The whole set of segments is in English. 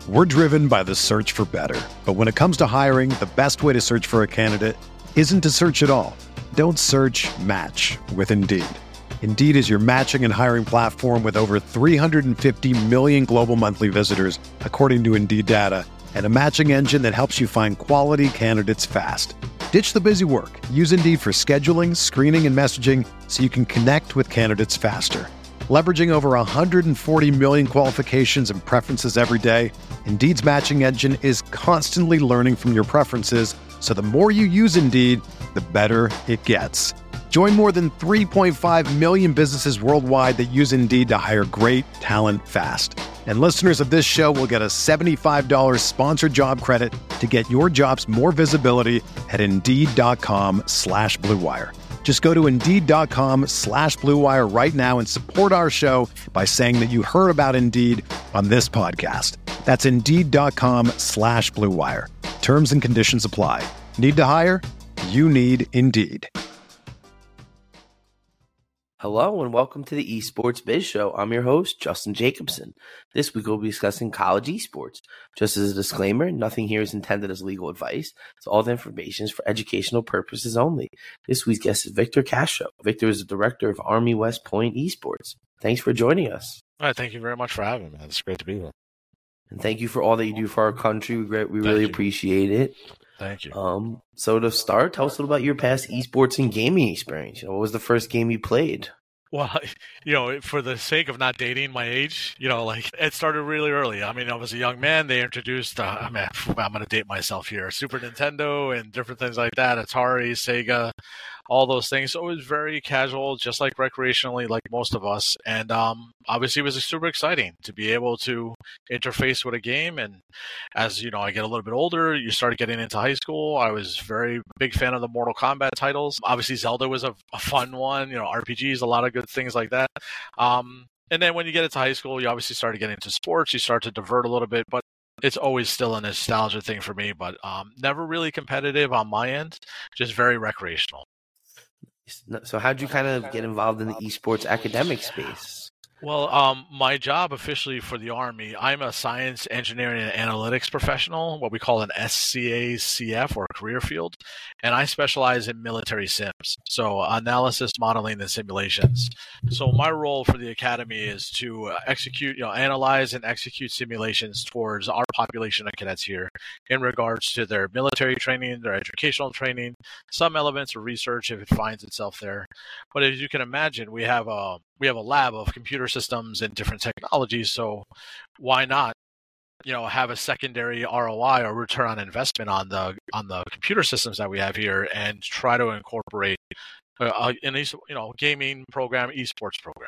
We're driven by the search for better. But when it comes to hiring, the best way to search for a candidate isn't to search at all. Don't search, match with Indeed. Indeed is your matching and hiring platform with over 350 million global monthly visitors, according to Indeed data, and a matching engine that helps you find quality candidates fast. Ditch the busy work. Use Indeed for scheduling, screening, and messaging so you can connect with candidates faster. Leveraging over 140 million qualifications and preferences every day, Indeed's matching engine is constantly learning from your preferences, so the more you use Indeed, the better it gets. Join more than 3.5 million businesses worldwide that use Indeed to hire great talent fast. And listeners of this show will get a $75 sponsored job credit to get your jobs more visibility at Indeed.com/Blue Wire. Just go to Indeed.com/Blue Wire right now and support our show by saying that you heard about Indeed on this podcast. That's Indeed.com/Blue Wire. Terms and conditions apply. Need to hire? You need Indeed. Hello and welcome to the Esports Biz Show. I'm your host, Justin Jacobson. This week we'll be discussing college esports. Just as a disclaimer, nothing here is intended as legal advice, so all the information is for educational purposes only. This week's guest is Victor Castro. Victor is the director of Army West Point Esports. Thanks for joining us. All right, thank you very much for having me. It's great to be here. And thank you for all that you do for our country. We really appreciate it. Thank you. So to start, tell us a little about your past esports and gaming experience. What was the first game you played? Well, for the sake of not dating my age, it started really early. I mean, I was a young man. They introduced, I'm going to date myself here, Super Nintendo and different things like that, Atari, Sega, all those things. So it was very casual, just like recreationally, like most of us. And obviously it was super exciting to be able to interface with a game. And as, I get a little bit older, you start getting into high school. I was very big fan of the Mortal Kombat titles. Obviously Zelda was a fun one, RPGs, a lot of good things like that. And then when you get into high school, you obviously start to get into sports. You start to divert a little bit, but it's always still a nostalgia thing for me, but never really competitive on my end, just very recreational. So how'd you kind of get involved in the esports academic space? Well, my job officially for the Army, I'm a science, engineering, and analytics professional, what we call an SCACF or career field, and I specialize in military sims, so analysis, modeling, and simulations. So my role for the Academy is to analyze and execute simulations towards our population of cadets here in regards to their military training, their educational training, some elements of research if it finds itself there. But as you can imagine, we have a lab of computer systems and different technologies, so why not have a secondary ROI or return on investment on the computer systems that we have here and try to incorporate in gaming program, esports program.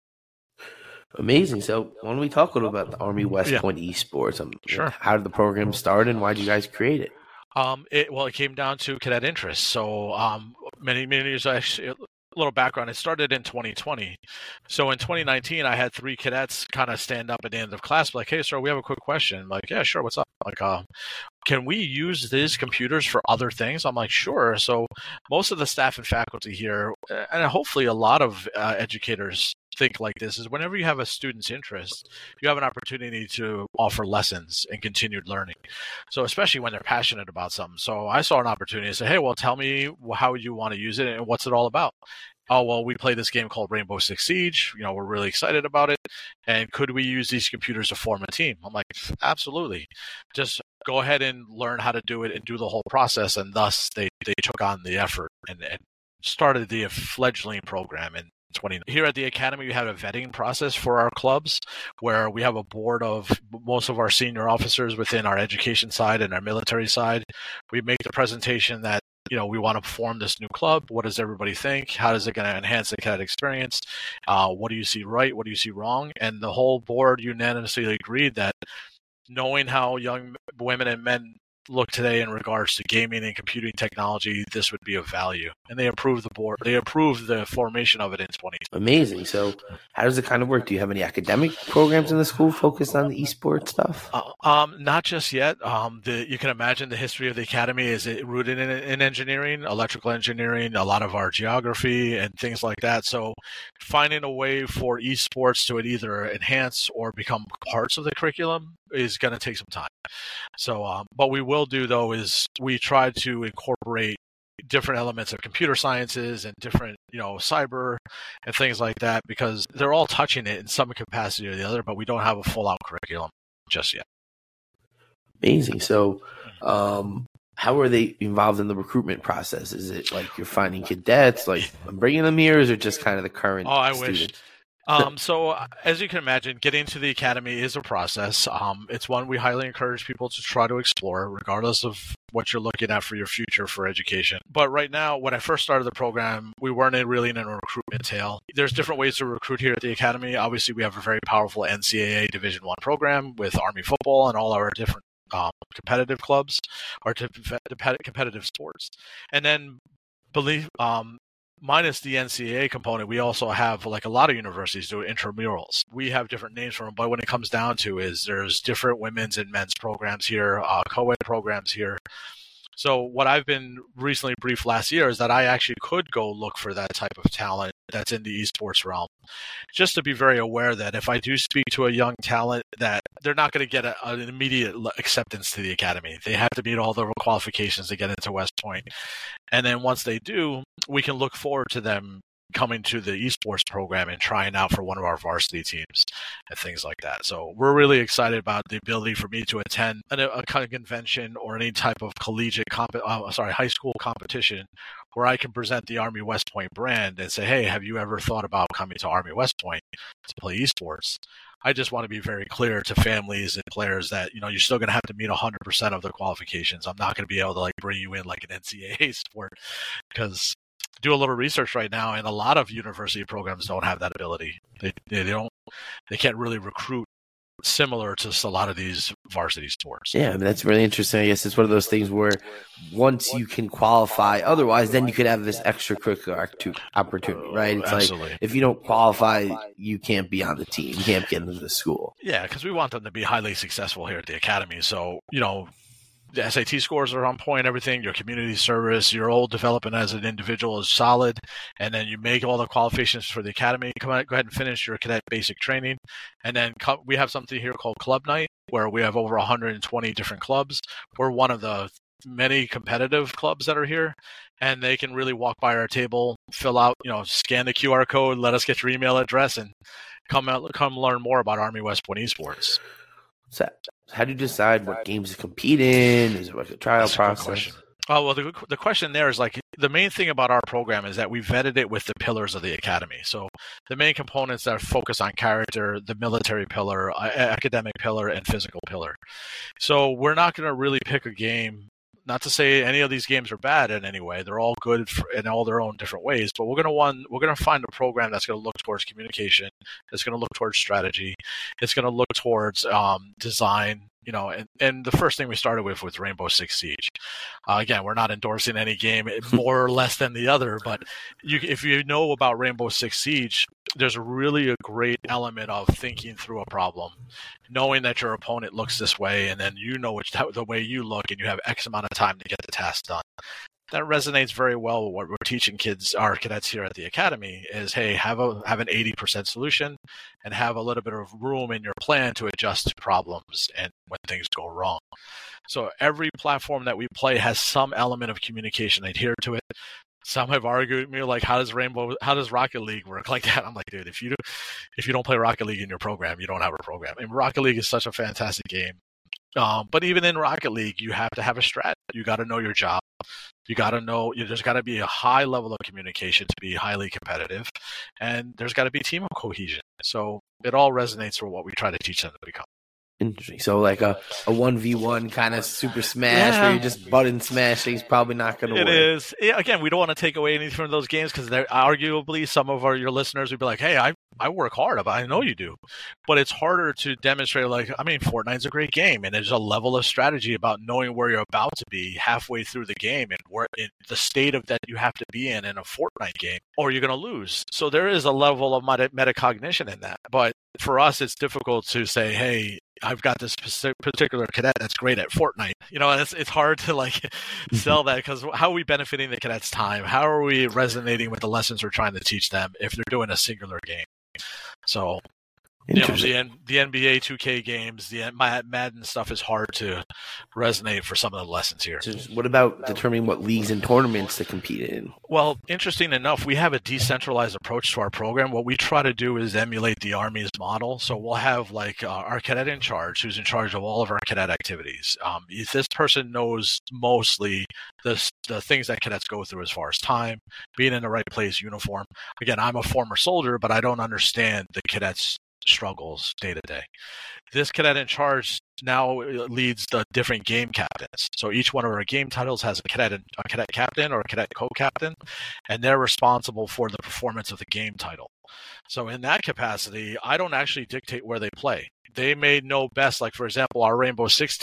Amazing. So why don't we talk a little about the Army West Point Esports? Sure. How did the program start and why did you guys create it? It came down to cadet interest. So many years, actually, a little background, it started in 2020. So in 2019, I had 3 cadets kind of stand up at the end of class, like, hey, sir, we have a quick question. I'm like, yeah, sure, what's up? Like, can we use these computers for other things? I'm like, sure. So most of the staff and faculty here, and hopefully a lot of educators think like this, is whenever you have a student's interest, you have an opportunity to offer lessons and continued learning. So especially when they're passionate about something. So I saw an opportunity to say, hey, well, tell me how you want to use it and what's it all about. Oh, well, we play this game called Rainbow Six Siege. We're really excited about it. And could we use these computers to form a team? I'm like, absolutely. Just go ahead and learn how to do it and do the whole process. And thus they took on the effort and started the fledgling program in 20. Here at the Academy, we have a vetting process for our clubs where we have a board of most of our senior officers within our education side and our military side. We make the presentation that we want to form this new club. What does everybody think? How is it going to enhance the cadet experience? What do you see right? What do you see wrong? And the whole board unanimously agreed that knowing how young women and men look today in regards to gaming and computing technology, this would be of value. And they approved the board. They approved the formation of it in 2020. Amazing. So how does it kind of work? Do you have any academic programs in the school focused on the esports stuff? Not just yet. You can imagine the history of the academy is rooted in engineering, electrical engineering, a lot of our geography and things like that. So finding a way for esports to either enhance or become parts of the curriculum is going to take some time. So, what we will do though is we try to incorporate different elements of computer sciences and different, cyber and things like that, because they're all touching it in some capacity or the other, but we don't have a full out curriculum just yet. Amazing. So, how are they involved in the recruitment process? Is it like you're finding cadets, like I'm bringing them here, or is it just kind of the current students? Wish. So as you can imagine, getting to the academy is a process. It's one we highly encourage people to try to explore, regardless of what you're looking at for your future for education. But right now, when I first started the program, we weren't really in a recruitment tail. There's different ways to recruit here at the academy. Obviously, we have a very powerful NCAA Division I program with Army football and all our different competitive clubs or competitive sports. And then minus the NCAA component, we also have, like a lot of universities do, intramurals. We have different names for them, but when it comes down to there's different women's and men's programs here, co-ed programs here. So what I've been recently briefed last year is that I actually could go look for that type of talent that's in the esports realm, just to be very aware that if I do speak to a young talent, that they're not going to get an immediate acceptance to the academy. They have to meet all the qualifications to get into West Point. And then once they do, we can look forward to them coming to the esports program and trying out for one of our varsity teams and things like that. So we're really excited about the ability for me to attend a kind of convention or any type of collegiate high school competition where I can present the Army West Point brand and say, hey, have you ever thought about coming to Army West Point to play esports? I just want to be very clear to families and players that, you're still going to have to meet 100% of the qualifications. I'm not going to be able to bring you in like an NCAA sport, because do a little research right now, and a lot of university programs don't have that ability. They can't really recruit similar to a lot of these varsity sports. Yeah, that's really interesting. I guess it's one of those things where once you can qualify, otherwise, then you could have this extracurricular opportunity, right? It's Absolutely. Like if you don't qualify, you can't be on the team. You can't get into the school. Yeah, because we want them to be highly successful here at the academy. So, the SAT scores are on point, everything, your community service, your old development as an individual is solid, and then you make all the qualifications for the academy. Go ahead and finish your cadet basic training. And then we have something here called Club Night, where we have over 120 different clubs. We're one of the many competitive clubs that are here, and they can really walk by our table, fill out, scan the QR code, let us get your email address, and come learn more about Army West Point Esports. So how do you decide what games to compete in? Is it like a trial process? Oh, well, the question there is the main thing about our program is that we vetted it with the pillars of the academy. So the main components that focus on character, the military pillar, academic pillar, and physical pillar. So we're not going to really pick a game. Not to say any of these games are bad in any way; they're all good in all their own different ways. But we're going to find a program that's going to look towards communication. It's going to look towards strategy. It's going to look towards design. And the first thing we started with was Rainbow Six Siege. Again, we're not endorsing any game more or less than the other, but if you know about Rainbow Six Siege, there's really a great element of thinking through a problem, knowing that your opponent looks this way, and then the way you look, and you have X amount of time to get the task done. That resonates very well with what we're teaching our cadets here at the academy is, hey, have an 80% solution and have a little bit of room in your plan to adjust to problems and when things go wrong. So every platform that we play has some element of communication adhered to it. Some have argued with me, like, how does Rocket League work like that? I'm like, dude, if you don't play Rocket League in your program, you don't have a program. And Rocket League is such a fantastic game. But even in Rocket League, you have to have a strat. You got to know your job. You got to know, there's got to be a high level of communication to be highly competitive, and there's got to be team cohesion. So it all resonates with what we try to teach them to become. Interesting. So like a 1v1 kind of super smash where you just button smash things probably not going to work. It is. Yeah, again, we don't want to take away anything from those games because arguably some of your listeners would be like, hey, I work hard, but I know you do. But it's harder to demonstrate. Fortnite's a great game, and there's a level of strategy about knowing where you're about to be halfway through the game and where in the state of that you have to be in a Fortnite game, or you're going to lose. So there is a level of metacognition in that. But for us, it's difficult to say, hey, I've got this particular cadet that's great at Fortnite. It's hard to sell that because how are we benefiting the cadets' time? How are we resonating with the lessons we're trying to teach them if they're doing a singular game? So, the NBA 2K games, the Madden stuff is hard to resonate for some of the lessons here. So what about determining what leagues and tournaments to compete in? Well, interesting enough, we have a decentralized approach to our program. What we try to do is emulate the Army's model. So we'll have our cadet in charge, who's in charge of all of our cadet activities. This person knows mostly the things that cadets go through as far as time, being in the right place, uniform. Again, I'm a former soldier, but I don't understand the cadets' struggles day to day. This cadet in charge now leads the different game captains. So each one of our game titles has a cadet captain or a cadet co-captain, and they're responsible for the performance of the game title. So in that capacity, I don't actually dictate where they play. They may know best, for example, our Rainbow Six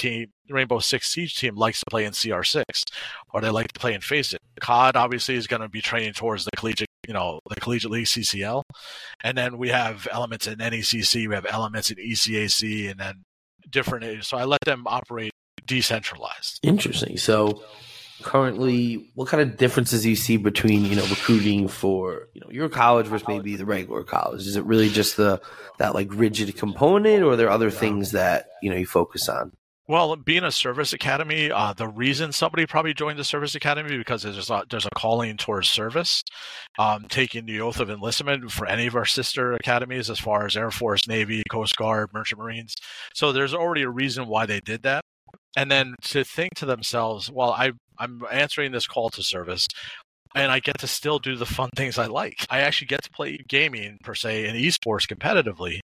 Siege team likes to play in CR6, or they like to play in FACEIT. COD obviously is going to be training towards the collegiate league CCL, and then we have elements in NECC, we have elements in ECAC, and then different. So I let them operate decentralized. Interesting. So currently, what kind of differences do you see between recruiting for your college versus maybe the regular college? Is it really just that rigid component, or are there other things that you focus on? Well, being a service academy, the reason somebody probably joined the service academy because there's a calling towards service, taking the oath of enlistment for any of our sister academies as far as Air Force, Navy, Coast Guard, Merchant Marines. So there's already a reason why they did that. And then to think to themselves, well, I'm answering this call to service, and I get to still do the fun things I like. I actually get to play gaming, per se, and esports competitively.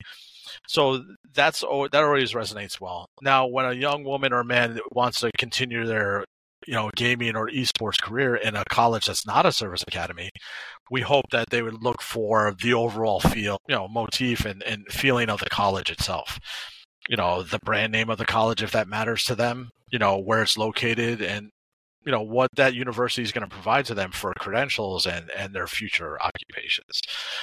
So that always resonates well. Now, when a young woman or man wants to continue their gaming or esports career in a college that's not a service academy, we hope that they would look for the overall feel, motif and feeling of the college itself. The brand name of the college, if that matters to them, where it's located, and what that university is going to provide to them for credentials and their future occupations.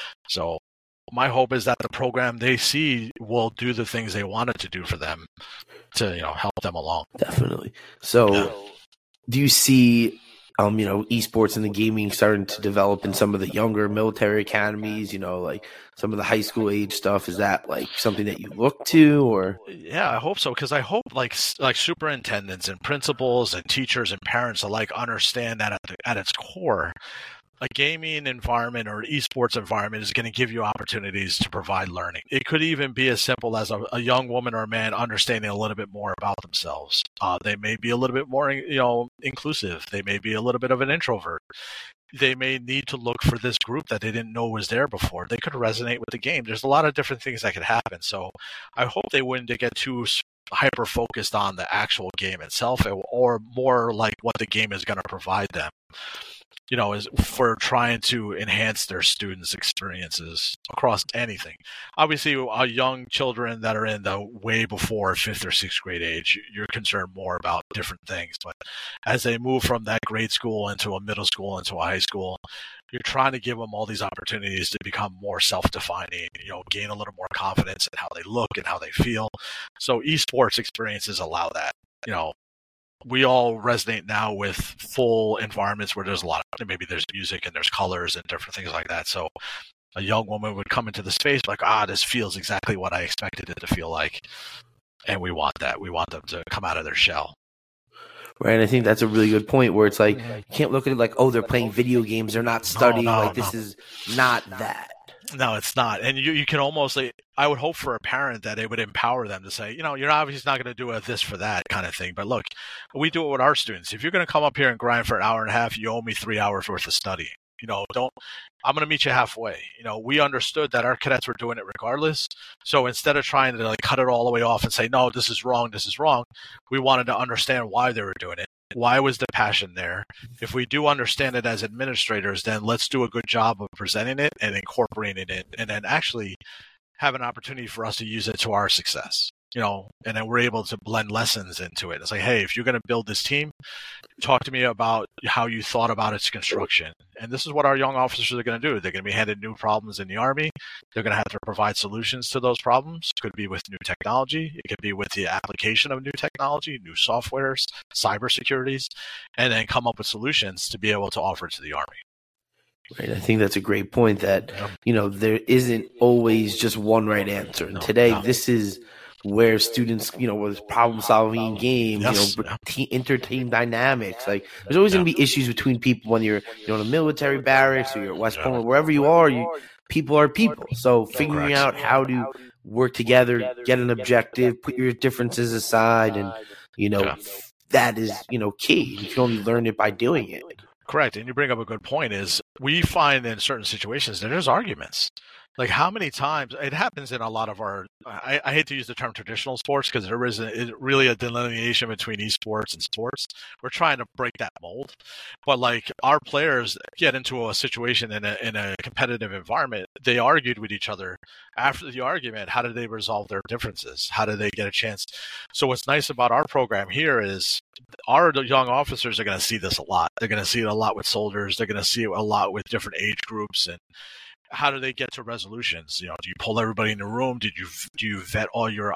So my hope is that the program they see will do the things they want it to do for them to help them along. Definitely. So do you see esports and the gaming starting to develop in some of the younger military academies, some of the high school age stuff? Is that something that you look to, or? Yeah, I hope so, because I hope like superintendents and principals and teachers and parents alike understand that at its core, a gaming environment or esports environment is going to give you opportunities to provide learning. It could even be as simple as a young woman or a man understanding a little bit more about themselves. They may be a little bit more, inclusive. They may be a little bit of an introvert. They may need to look for this group that they didn't know was there before. They could resonate with the game. There's a lot of different things that could happen. So I hope they wouldn't get too hyper focused on the actual game itself, or more like what the game is going to provide them. Is for trying to enhance their students' experiences across anything. Obviously, young children that are in the way before 5th or 6th grade age, you're concerned more about different things. But as they move from that grade school into a middle school, into a high school, you're trying to give them all these opportunities to become more self-defining, gain a little more confidence in how they look and how they feel. So esports experiences allow that. We all resonate now with full environments where there's maybe there's music and there's colors and different things like that. So a young woman would come into the space like, this feels exactly what I expected it to feel like. And we want that. We want them to come out of their shell. Right, and I think that's a really good point where it's you can't look at it like, they're playing video games, they're not studying. This is not that. No, it's not. And you can almost, I would hope for a parent that it would empower them to say, you're obviously not going to do a this for that kind of thing. But look, we do it with our students. If you're going to come up here and grind for an hour and a half, you owe me 3 hours worth of studying. I'm going to meet you halfway. We understood that our cadets were doing it regardless. So instead of trying to cut it all the way off and say, no, this is wrong, we wanted to understand why they were doing it. Why was the passion there? If we do understand it as administrators, then let's do a good job of presenting it and incorporating it, and then actually have an opportunity for us to use it to our success. And then we're able to blend lessons into it. It's like, hey, if you're going to build this team, talk to me about how you thought about its construction. And this is what our young officers are going to do. They're going to be handed new problems in the Army. They're going to have to provide solutions to those problems. It could be with new technology. It could be with the application of new technology, new softwares, cybersecurities, and then come up with solutions to be able to offer to the Army. Right. I think that's a great point that, there isn't always just one right answer. And today, this is where students, with problem-solving games, inter-team dynamics. Like, there's always going to be issues between people when you're, in a military barracks or you're at West Point, or wherever you are. People are people. So figuring out how to work together, get an objective, put your differences aside, and that is key. You can only learn it by doing it. Correct. And you bring up a good point is we find in certain situations that there's arguments. Like how many times it happens in a lot of our, I hate to use the term traditional sports because there isn't really a delineation between esports and sports. We're trying to break that mold. But like our players get into a situation in a competitive environment, they argued with each other. After the argument, how did they resolve their differences? How did they get a chance? So what's nice about our program here is our young officers are going to see this a lot. They're going to see it a lot with soldiers. They're going to see it a lot with different age groups. And how do they get to resolutions? Do you pull everybody in the room? Do you vet all your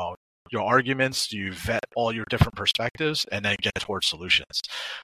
arguments? Do you vet all your different perspectives and then get towards solutions?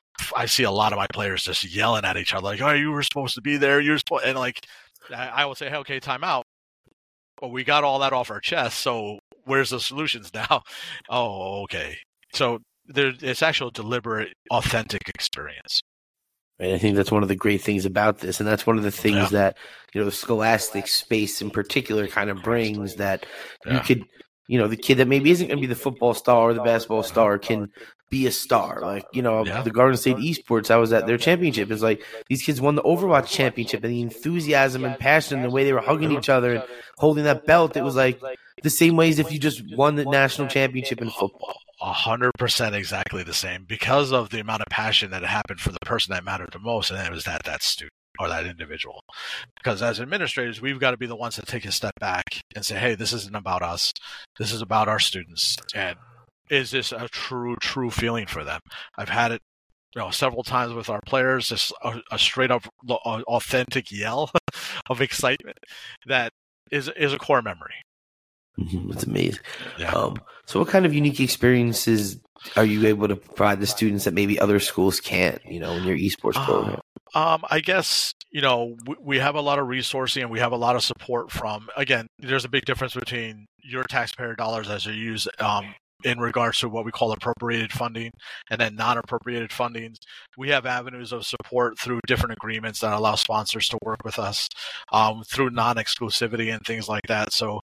I see a lot of my players just yelling at each other like, "Oh, you were supposed to be there. And like, I will say, "Hey, okay, time out." Well, we got all that off our chest. So where's the solutions now? Oh, okay. So it's actual deliberate, authentic experience. Right. I think that's one of the great things about this. And that's one of the things that, the scholastic space in particular kind of brings that you could, the kid that maybe isn't going to be the football star or the basketball star can be a star. Like, the Garden State Esports, I was at their championship. It's like these kids won the Overwatch championship, and the enthusiasm and passion, and the way they were hugging each other and holding that belt, it was like the same way as if you just won the national championship in football. 100% exactly the same because of the amount of passion that happened for the person that mattered the most, and it was that student or that individual. Because as administrators, we've got to be the ones that take a step back and say, hey, this isn't about us. This is about our students. And is this a true feeling for them? I've had it several times with our players, just a straight up authentic yell of excitement that is a core memory. It's amazing. Yeah. So what kind of unique experiences are you able to provide the students that maybe other schools can't, in your esports program? I guess, we have a lot of resourcing and we have a lot of support from, again, there's a big difference between your taxpayer dollars as you use in regards to what we call appropriated funding and then non-appropriated fundings. We have avenues of support through different agreements that allow sponsors to work with us through non-exclusivity and things like that. So,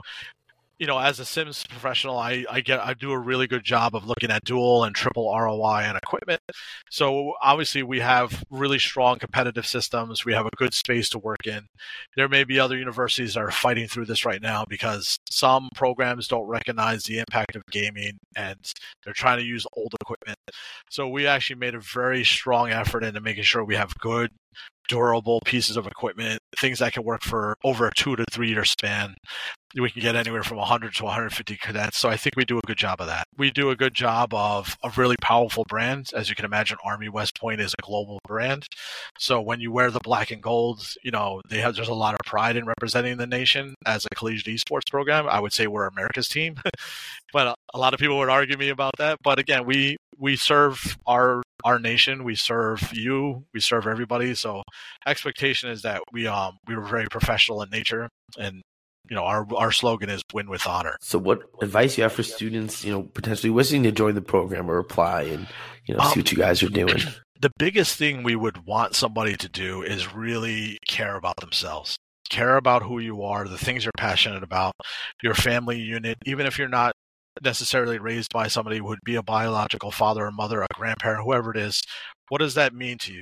as a Sims professional, I do a really good job of looking at dual and triple ROI on equipment. So obviously we have really strong competitive systems. We have a good space to work in. There may be other universities that are fighting through this right now because some programs don't recognize the impact of gaming and they're trying to use old equipment. So we actually made a very strong effort into making sure we have good, durable pieces of equipment, things that can work for over a 2 to 3 year span. We can get anywhere from 100 to 150 cadets. So I think we do a good job of that. We do a good job of a really powerful brand. As you can imagine, Army West Point is a global brand. So when you wear the black and gold, there's a lot of pride in representing the nation as a collegiate esports program. I would say we're America's team, but a lot of people would argue me about that. But again, we serve our nation, we serve you, we serve everybody. So expectation is that we were very professional in nature, and our slogan is win with honor. So what advice you have for students, potentially wishing to join the program or apply and, see what you guys are doing? The biggest thing we would want somebody to do is really care about themselves. Care about who you are, the things you're passionate about, your family unit, even if you're not necessarily raised by somebody who would be a biological father or mother, a grandparent, whoever it is. What does that mean to you?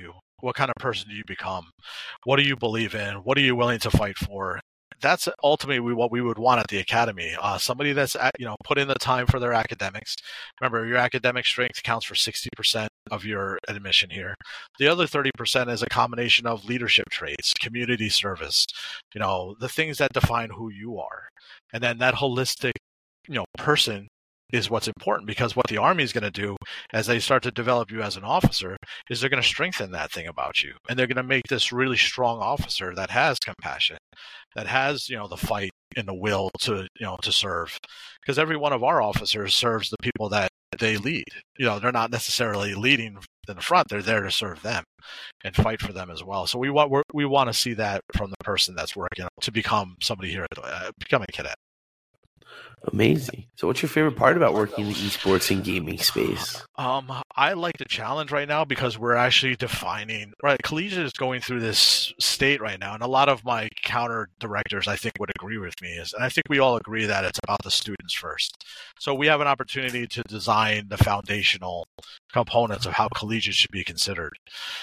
What kind of person do you become? What do you believe in? What are you willing to fight for? That's ultimately what we would want at the academy. Somebody that's put in the time for their academics. Remember, your academic strength counts for 60% of your admission here. The other 30% is a combination of leadership traits, community service, the things that define who you are. And then that holistic, person is what's important, because what the Army is going to do as they start to develop you as an officer is they're going to strengthen that thing about you. And they're going to make this really strong officer that has compassion, that has, the fight and the will to serve. Because every one of our officers serves the people that they lead. They're not necessarily leading in the front. They're there to serve them and fight for them as well. So we want to see that from the person that's working to become somebody here, become a cadet. Amazing. So what's your favorite part about working in the esports and gaming space? I like the challenge right now because we're actually defining, right? Collegiate is going through this state right now. And a lot of my counter directors, I think, would agree with me. And I think we all agree that it's about the students first. So we have an opportunity to design the foundational components of how collegiate should be considered.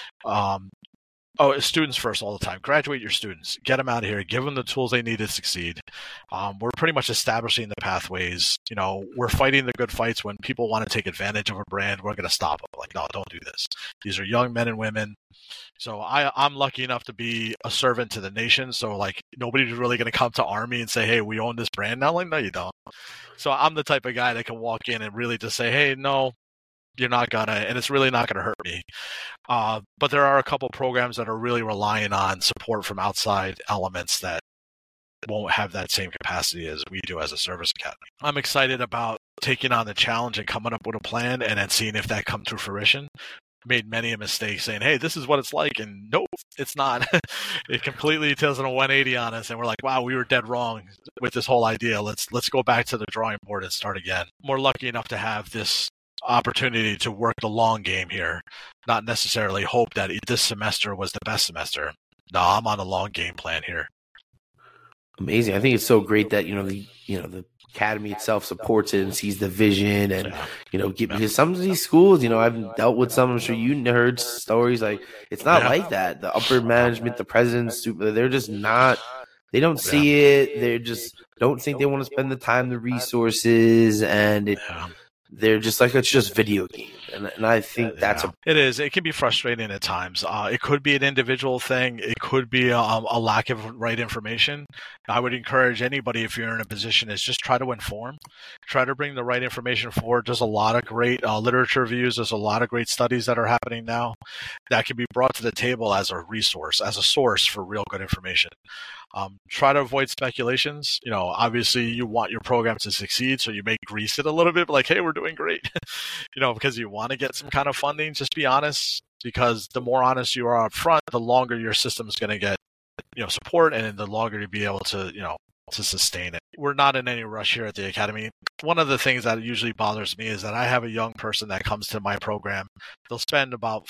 Students first all the time. Graduate your students. Get them out of here. Give them the tools they need to succeed. We're pretty much establishing the pathways. We're fighting the good fights. When people want to take advantage of a brand, we're going to stop them. Like, no, don't do this. These are young men and women. So I'm lucky enough to be a servant to the nation. So, nobody's really going to come to Army and say, hey, we own this brand now. Like, no, you don't. So I'm the type of guy that can walk in and really just say, hey, no, you're not gonna, and it's really not gonna hurt me. But there are a couple programs that are really relying on support from outside elements that won't have that same capacity as we do as a service academy. I'm excited about taking on the challenge and coming up with a plan and then seeing if that comes to fruition. Made many a mistake saying, hey, this is what it's like, and nope, it's not. It completely does a 180 on us, and we're like, wow, we were dead wrong with this whole idea. Let's go back to the drawing board and start again. We're lucky enough to have this opportunity to work the long game here, not necessarily hope that this semester was the best semester. No, I'm on a long game plan here. Amazing. I think it's so great that the academy itself supports it and sees the vision, and because some of these schools, I've dealt with some. I'm sure you heard stories like it's not like that. The upper management, the presidents, they're just not. They don't see it. They just don't think they want to spend the time, the resources, and they're just like, it's just video game. And I think it is. It can be frustrating at times. It could be an individual thing. It could be a lack of right information. I would encourage anybody, if you're in a position, is just try to inform. Try to bring the right information forward. There's a lot of great literature reviews. There's a lot of great studies that are happening now that can be brought to the table as a resource, as a source for real good information. Try to avoid speculations. Obviously you want your program to succeed, so you may grease it a little bit, like, hey, we're doing great, because you want to get some kind of funding. Just be honest, because the more honest you are up front, the longer your system is going to get, support, and the longer you'll be able to, to sustain it. We're not in any rush here at the academy. One of the things that usually bothers me is that I have a young person that comes to my program. They'll spend about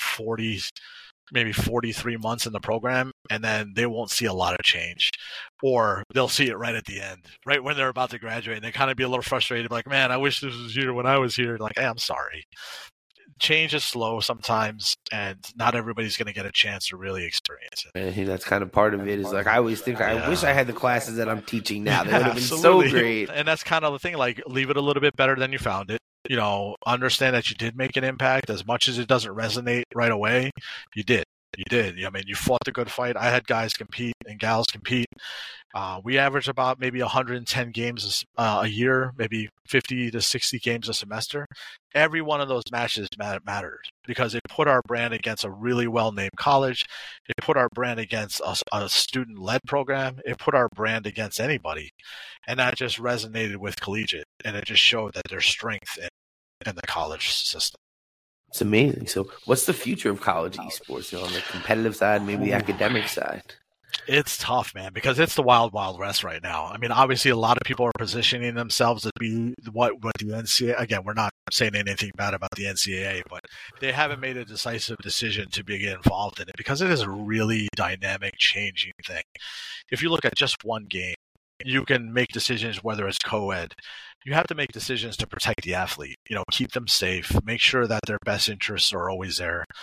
43 months in the program, and then they won't see a lot of change, or they'll see it right at the end, right when they're about to graduate, and they kind of be a little frustrated, like, man, I wish this was here when I was here. Like, hey, I'm sorry. Change is slow sometimes, and not everybody's going to get a chance to really experience it. I think that's kind of part of it. Is like, I always think, I wish I had the classes that I'm teaching now. They would have been so great. And that's kind of the thing, like, leave it a little bit better than you found it. Understand that you did make an impact. As much as it doesn't resonate right away, you did. You did. I mean, you fought the good fight. I had guys compete and gals compete. We average about maybe 110 games a year, maybe 50 to 60 games a semester. Every one of those matches mattered because it put our brand against a really well-named college. It put our brand against a student-led program. It put our brand against anybody. And that just resonated with collegiate. And it just showed that there's strength in the college system. It's amazing. So what's the future of college esports? On the competitive side, maybe the academic side? It's tough, man, because it's the wild, wild west right now. I mean, obviously, a lot of people are positioning themselves to be what the NCAA. Again, we're not saying anything bad about the NCAA, but they haven't made a decisive decision to get involved in it because it is a really dynamic, changing thing. If you look at just one game, you can make decisions whether it's co-ed. You have to make decisions to protect the athlete, keep them safe, make sure that their best interests are always there.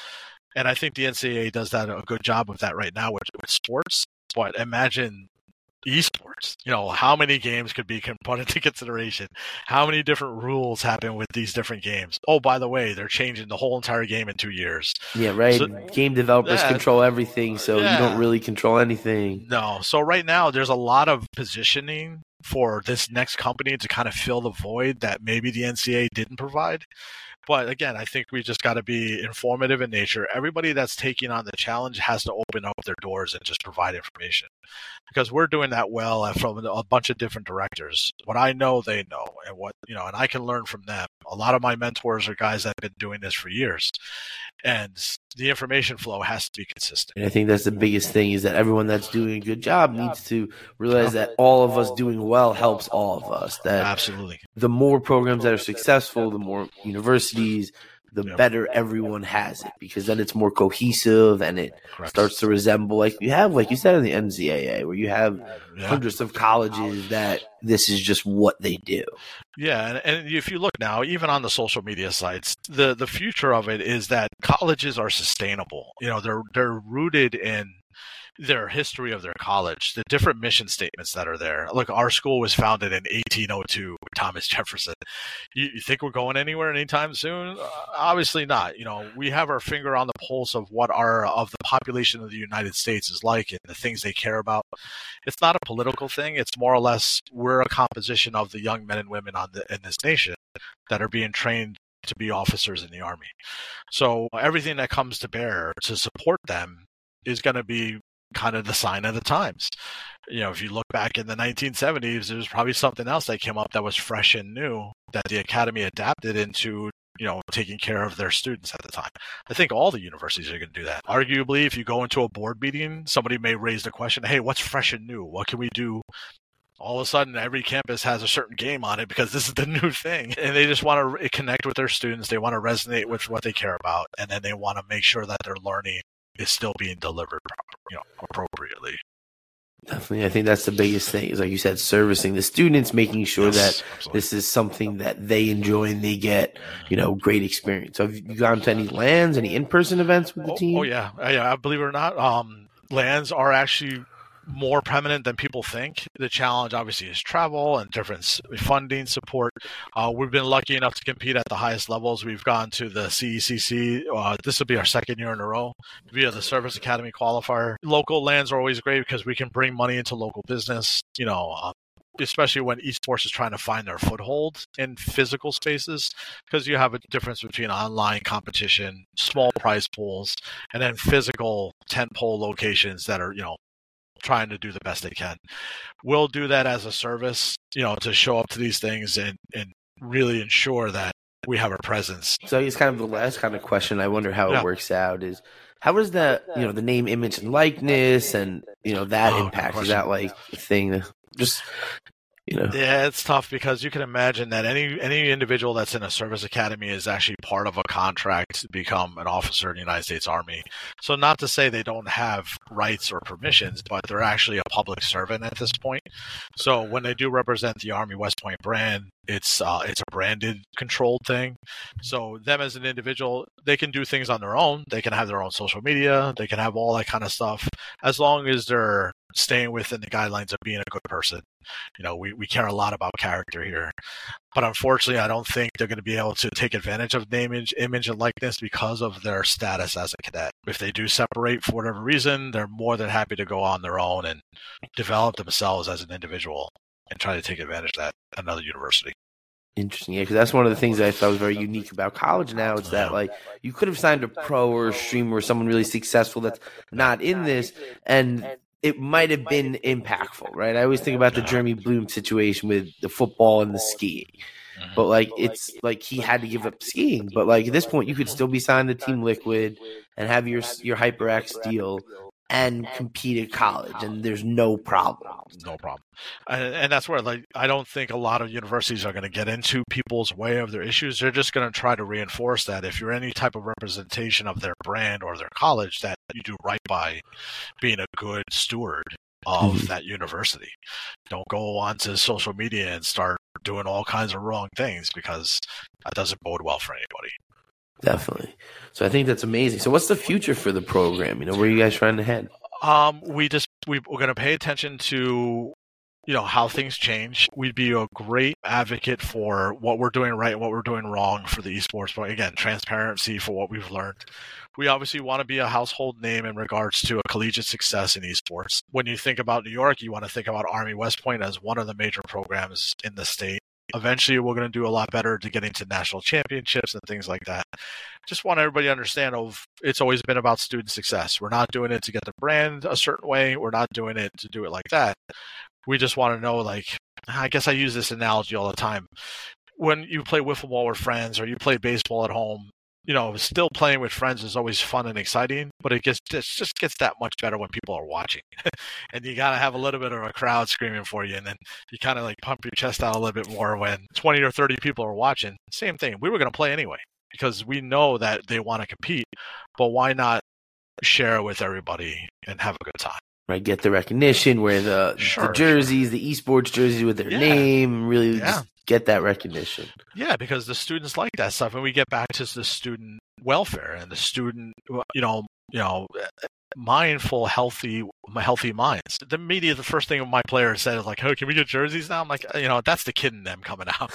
And I think the NCAA does that a good job of that right now with sports. But imagine esports. How many games could be put into consideration? How many different rules happen with these different games? Oh, by the way, they're changing the whole entire game in 2 years. Yeah, right. So, game developers control everything, so you don't really control anything. No. So right now, there's a lot of positioning for this next company to kind of fill the void that maybe the NCAA didn't provide. But again, I think we just got to be informative in nature. Everybody that's taking on the challenge has to open up their doors and just provide information, because we're doing that well from a bunch of different directors. What I know, they know, and and I can learn from them. A lot of my mentors are guys that have been doing this for years, and the information flow has to be consistent. And I think that's the biggest thing, is that everyone that's doing a good job needs to realize that all of us doing well helps all of us. That absolutely, the more programs that are successful, the more universities, the better everyone has it, because then it's more cohesive and it starts to resemble like you said in the NCAA, where you have hundreds of colleges that this is just what they do. Yeah, and if you look now, even on the social media sites, the future of it is that colleges are sustainable. They're rooted in their history of their college, the different mission statements that are there. Look, our school was founded in 1802 with Thomas Jefferson. You think we're going anywhere anytime soon? Obviously not. We have our finger on the pulse of what of the population of the United States is like and the things they care about. It's not a political thing. It's more or less we're a composition of the young men and women in this nation that are being trained to be officers in the Army. So everything that comes to bear to support them is going to be kind of the sign of the times. If you look back in the 1970s, there was probably something else that came up that was fresh and new that the academy adapted into, taking care of their students at the time. I think all the universities are going to do that. Arguably, if you go into a board meeting, somebody may raise the question, hey, what's fresh and new? What can we do? All of a sudden, every campus has a certain game on it because this is the new thing. And they just want to connect with their students. They want to resonate with what they care about. And then they want to make sure that their learning is still being delivered, appropriately. Definitely. I think that's the biggest thing, is like you said, servicing the students, making sure that this is something that they enjoy and they get, great experience. So have you gone to any LANs, any in-person events with the team? Oh yeah. Yeah. Believe it or not, LANs are actually more prominent than people think. The challenge obviously is travel and different funding support. We've been lucky enough to compete at the highest levels. We've gone to the CECC. This will be our second year in a row via the Service Academy qualifier. Local LANs are always great because we can bring money into local business, especially when esports is trying to find their foothold in physical spaces, because you have a difference between online competition, small prize pools, and then physical tentpole locations that are, trying to do the best they can. We'll do that as a service, to show up to these things and really ensure that we have a presence. So it's kind of the last kind of question. I wonder how it works out is, how is that, the name, image, and likeness and, that impact? Is that like a thing? Just, Yeah, it's tough because you can imagine that any individual that's in a service academy is actually part of a contract to become an officer in the United States Army. So not to say they don't have rights or permissions, but they're actually a public servant at this point. So when they do represent the Army West Point brand, it's a branded, controlled thing. So them as an individual, they can do things on their own. They can have their own social media. They can have all that kind of stuff, as long as they're staying within the guidelines of being a good person. We care a lot about character here. But unfortunately, I don't think they're going to be able to take advantage of name, image, and likeness because of their status as a cadet. If they do separate for whatever reason, they're more than happy to go on their own and develop themselves as an individual and try to take advantage of that at another university. Interesting, yeah, because that's one of the things that I thought was very unique about college now. It's that, like, you could have signed a pro or a streamer or someone really successful that's not in this, and it might have been impactful, right? I always think about the Jeremy Bloom situation with the football and the skiing. But, like, it's like he had to give up skiing. But, like, at this point, you could still be signed to Team Liquid and have your HyperX deal and compete at college, and there's no problem. No problem. And that's where, like, I don't think a lot of universities are going to get into people's way of their issues. They're just going to try to reinforce that if you're any type of representation of their brand or their college, that you do right by being a good steward of that university. Don't go onto social media and start doing all kinds of wrong things, because that doesn't bode well for anybody. Definitely. So I think that's amazing. So what's the future for the program? Where are you guys trying to head? We're going to pay attention to, how things change. We'd be a great advocate for what we're doing right and what we're doing wrong for the esports. But again, transparency for what we've learned. We obviously want to be a household name in regards to a collegiate success in esports. When you think about New York, you want to think about Army West Point as one of the major programs in the state. Eventually, we're going to do a lot better to getting to national championships and things like that. Just want everybody to understand it's always been about student success. We're not doing it to get the brand a certain way. We're not doing it to do it like that. We just want to know, I guess I use this analogy all the time. When you play wiffle ball with friends or you play baseball at home, still playing with friends is always fun and exciting, but it just gets that much better when people are watching. And you got to have a little bit of a crowd screaming for you. And then you kind of pump your chest out a little bit more when 20 or 30 people are watching. Same thing. We were going to play anyway because we know that they want to compete, but why not share it with everybody and have a good time? Right, get the recognition, wear the jerseys, the esports jerseys with their name, really just get that recognition. Yeah, because the students like that stuff, and we get back to the student welfare and the student, mindful, healthy minds. The media, the first thing my players said is "Oh, can we get jerseys now?" I'm like, that's the kid in them coming out,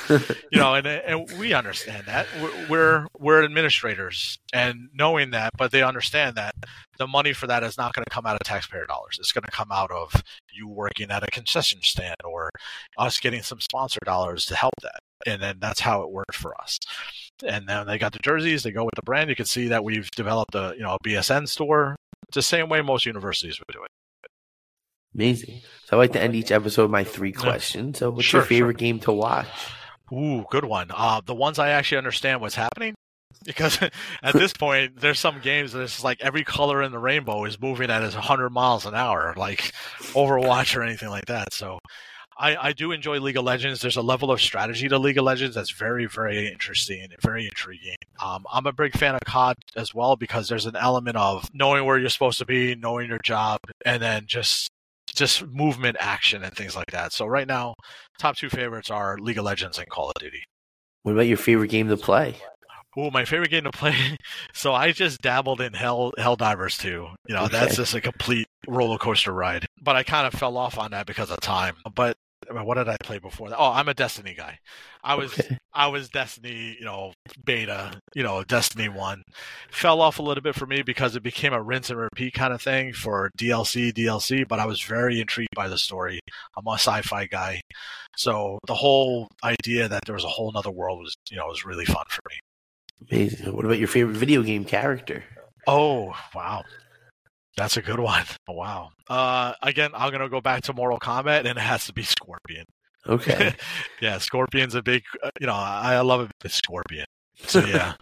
and we understand that. We're administrators and knowing that, but they understand that the money for that is not going to come out of taxpayer dollars. It's going to come out of you working at a concession stand or us getting some sponsor dollars to help that. And then that's how it worked for us. And then they got the jerseys, they go with the brand. You can see that we've developed a BSN store. It's the same way most universities would do it. Amazing. So I like to end each episode with my 3 questions. So what's your favorite game to watch? Ooh, good one. The ones I actually understand what's happening. Because at this point, there's some games that it's every color in the rainbow is moving at 100 miles an hour, like Overwatch or anything like that. So I do enjoy League of Legends. There's a level of strategy to League of Legends that's very, very interesting and very intriguing. I'm a big fan of COD as well because there's an element of knowing where you're supposed to be, knowing your job, and then just movement action and things like that. So right now, top 2 favorites are League of Legends and Call of Duty. What about your favorite game to play? Oh, my favorite game to play. So I just dabbled in Helldivers 2. That's just a complete roller coaster ride. But I kind of fell off on that because of time. But what did I play before that? Oh, I'm a Destiny guy. I was Destiny, beta, Destiny 1. Fell off a little bit for me because it became a rinse and repeat kind of thing for DLC, but I was very intrigued by the story. I'm a sci-fi guy. So the whole idea that there was a whole other world was really fun for me. Amazing. What about your favorite video game character? Oh, wow. That's a good one. Oh, wow. Again, I'm going to go back to Mortal Kombat, and it has to be Scorpion. Okay. Yeah, Scorpion's a big, I love a bit Scorpion. So, yeah.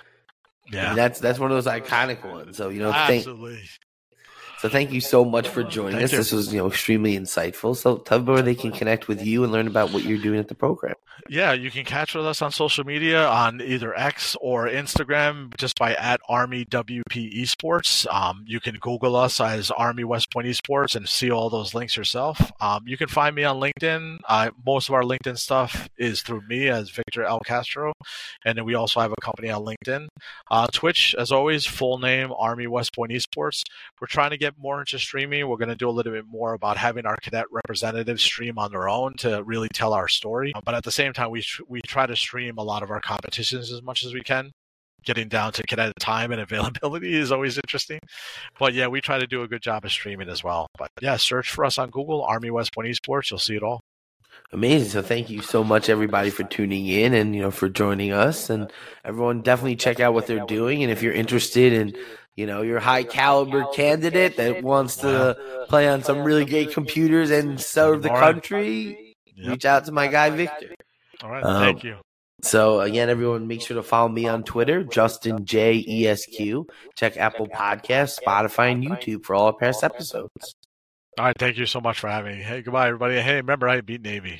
Yeah. That's one of those iconic ones. So, absolutely. So thank you so much for joining us. This was, extremely insightful. So tell them where they can connect with you and learn about what you're doing at the program. Yeah, you can catch with us on social media on either X or Instagram just by @ArmyWP Esports. You can Google us as Army West Point Esports and see all those links yourself. You can find me on LinkedIn. Most of our LinkedIn stuff is through me as Victor L. Castro. And then we also have a company on LinkedIn. Twitch, as always, full name Army West Point Esports. We're trying to get more into streaming. We're going to do a little bit more about having our cadet representatives stream on their own to really tell our story. But at the same time, we try to stream a lot of our competitions as much as we can. Getting down to cadet time and availability is always interesting. But yeah, we try to do a good job of streaming as well. But yeah, search for us on Google, Army West Point Esports. You'll see it all. Amazing. So thank you so much, everybody, for tuning in and, for joining us. And everyone definitely check out what they're doing. And if you're interested in, you're a high caliber candidate that wants to play on some really great computers and serve the country, reach out to my guy, Victor. All right. Thank you. So again, everyone, make sure to follow me on Twitter, Justin J ESQ. Check Apple Podcasts, Spotify, and YouTube for all our past episodes. All right. Thank you so much for having me. Hey, goodbye, everybody. Hey, remember, I beat Navy.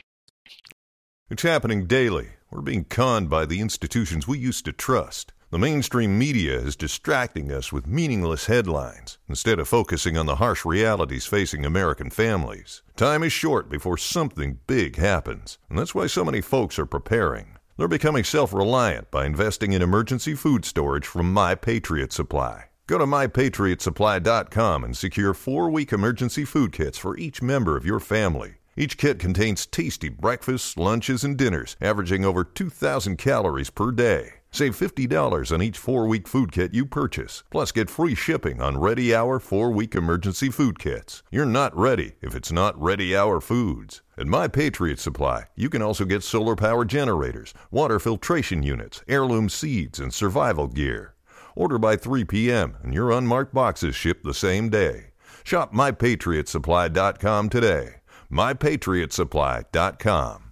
It's happening daily. We're being conned by the institutions we used to trust. The mainstream media is distracting us with meaningless headlines instead of focusing on the harsh realities facing American families. Time is short before something big happens, and that's why so many folks are preparing. They're becoming self-reliant by investing in emergency food storage from My Patriot Supply. Go to MyPatriotSupply.com and secure 4-week emergency food kits for each member of your family. Each kit contains tasty breakfasts, lunches, and dinners, averaging over 2,000 calories per day. Save $50 on each 4-week food kit you purchase. Plus, get free shipping on Ready Hour 4-week emergency food kits. You're not ready if it's not Ready Hour Foods. At My Patriot Supply, you can also get solar power generators, water filtration units, heirloom seeds, and survival gear. Order by 3 p.m. and your unmarked boxes ship the same day. Shop MyPatriotSupply.com today. MyPatriotSupply.com.